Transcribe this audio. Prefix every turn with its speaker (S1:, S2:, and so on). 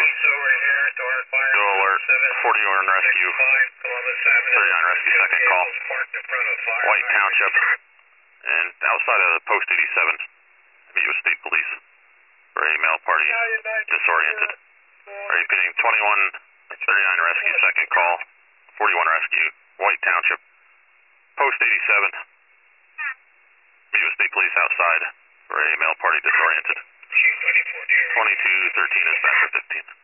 S1: Go alert, 41 rescue, 39 rescue, second call. White Township, and outside of Post 87, meet with State Police for a male party disoriented. Repeating, 21, 39 rescue, second call, 41 rescue, White Township, Post 87, meet with State Police outside for a male party disoriented. 2213 is back for 15.